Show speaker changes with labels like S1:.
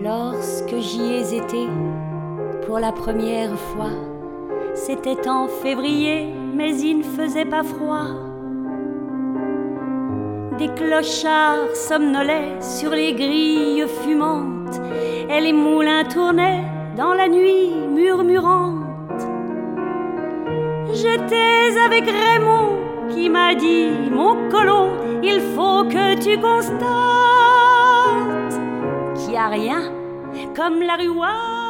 S1: Lorsque j'y ai été pour la première fois, c'était en février, mais il ne faisait pas froid. Des clochards somnolaient sur les grilles fumantes et les moulins tournaient dans la nuit murmurante. J'étais avec Raymond qui m'a dit: mon colon, il faut que tu constates qu'il n'y a rien comme la rue.